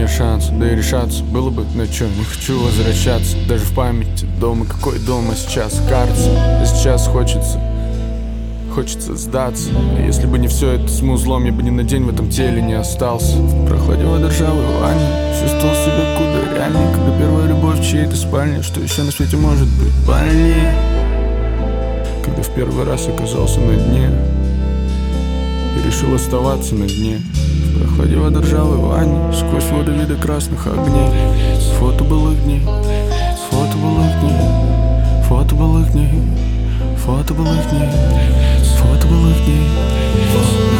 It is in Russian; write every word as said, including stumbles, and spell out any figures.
мне шанс, да и решаться было бы на чё. Не хочу возвращаться, даже в памяти дома. Какой дома сейчас, кажется, а сейчас хочется Хочется сдаться. А если бы не все это с музлом, я бы ни на день в этом теле не остался. В прохладе водоржавой ванне чувствовал себя куда реальней, когда первая любовь в чьей-то спальне. Что еще на свете может быть больнее? Когда в первый раз оказался на дне и решил оставаться на дне. В прохладе водоржавой ванне, сквозь воду вида красных огней. Фото былых дней, фото былых дней, фото былых дней, фото былых дней, фото былых дней.